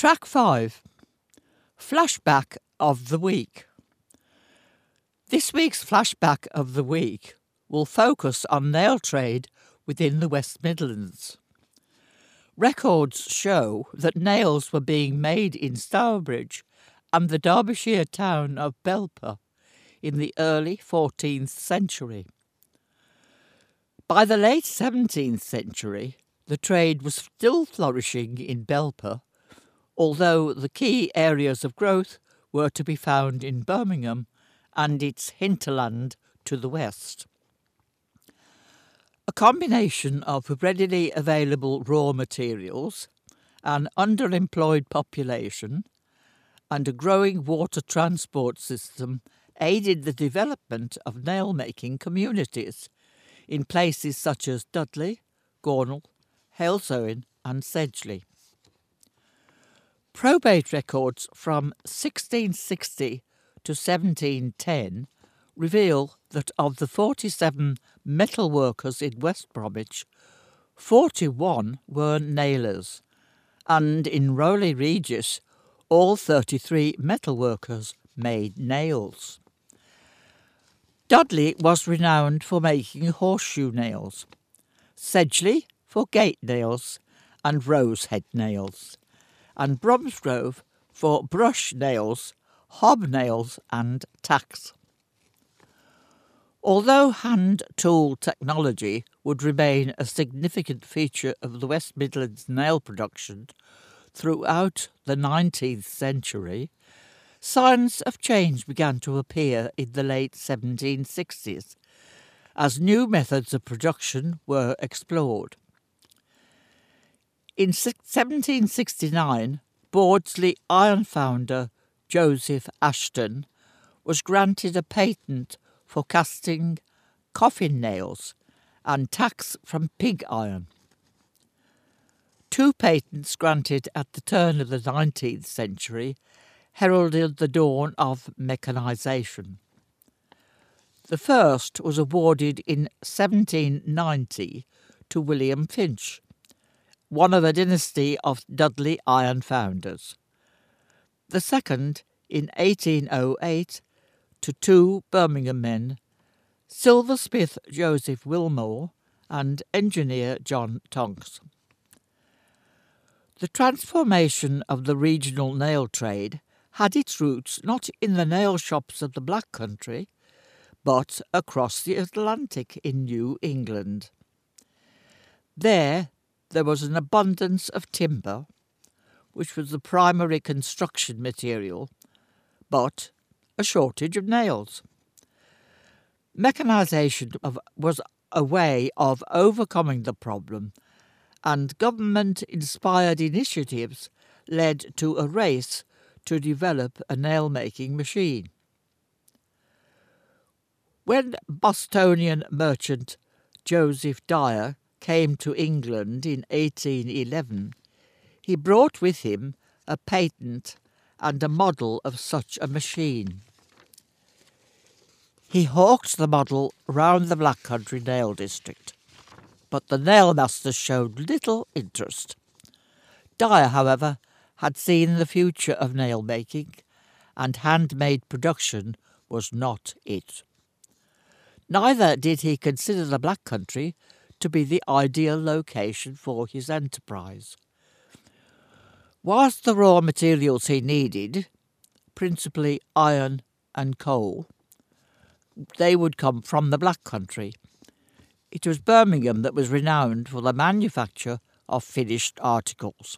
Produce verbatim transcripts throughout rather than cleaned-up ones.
Track five. Flashback of the Week. This week's Flashback of the Week will focus on nail trade within the West Midlands. Records show that nails were being made in Stourbridge and the Derbyshire town of Belper in the early fourteenth century. By the late seventeenth century, the trade was still flourishing in Belper, although the key areas of growth were to be found in Birmingham and its hinterland to the west. A combination of readily available raw materials, an underemployed population, and a growing water transport system aided the development of nail-making communities in places such as Dudley, Gornal, Halesowen and Sedgley. Probate records from sixteen sixty to seventeen ten reveal that of the forty-seven metal workers in West Bromwich, forty-one were nailers, and in Rowley Regis, all thirty-three metal workers made nails. Dudley was renowned for making horseshoe nails, Sedgley for gate nails and rosehead nails, and Bromsgrove for brush nails, hobnails and tacks. Although hand tool technology would remain a significant feature of the West Midlands nail production throughout the nineteenth century, signs of change began to appear in the late seventeen sixties as new methods of production were explored. In seventeen sixty-nine, Bawdsley iron founder Joseph Ashton was granted a patent for casting coffin nails and tacks from pig iron. Two patents granted at the turn of the nineteenth century heralded the dawn of mechanisation. The first was awarded in seventeen ninety to William Finch, one of a dynasty of Dudley iron founders. The second, in eighteen oh eight, to two Birmingham men, silversmith Joseph Wilmore and engineer John Tonks. The transformation of the regional nail trade had its roots not in the nail shops of the Black Country, but across the Atlantic in New England. There, there was an abundance of timber, which was the primary construction material, but a shortage of nails. Mechanisation of, was a way of overcoming the problem, and government-inspired initiatives led to a race to develop a nail-making machine. When Bostonian merchant Joseph Dyer came to England in eighteen eleven, he brought with him a patent and a model of such a machine. He hawked the model round the Black Country nail district, but the nailmasters showed little interest. Dyer, however, had seen the future of nail-making, and handmade production was not it. Neither did he consider the Black Country to be the ideal location for his enterprise. Whilst the raw materials he needed, principally iron and coal, they would come from the Black Country, it was Birmingham that was renowned for the manufacture of finished articles.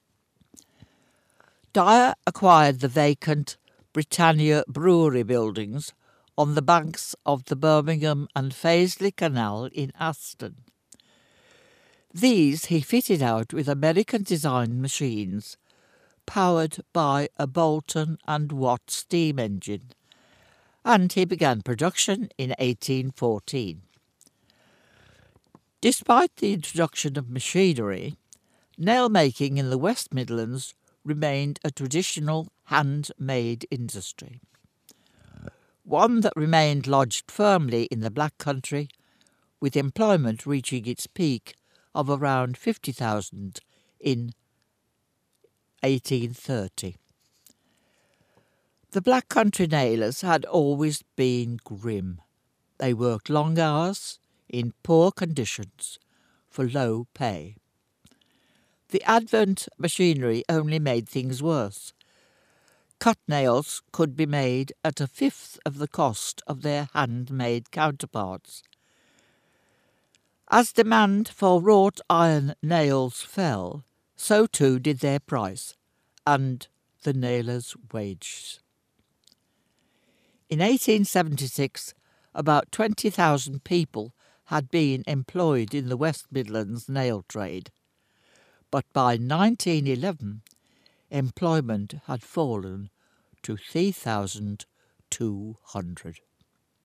Dyer acquired the vacant Britannia Brewery buildings on the banks of the Birmingham and Fazeley Canal in Aston. These he fitted out with American-designed machines, powered by a Boulton and Watt steam engine, and he began production in eighteen fourteen. Despite the introduction of machinery, nail-making in the West Midlands remained a traditional handmade industry, one that remained lodged firmly in the Black Country, with employment reaching its peak of around fifty thousand in eighteen thirty. The Black Country nailers had always been grim. They worked long hours, in poor conditions, for low pay. The advent of machinery only made things worse. Cut nails could be made at a fifth of the cost of their handmade counterparts. As demand for wrought iron nails fell, so too did their price, and the nailers' wages. In eighteen seventy-six, about twenty thousand people had been employed in the West Midlands nail trade, but by nineteen eleven employment had fallen to three thousand two hundred.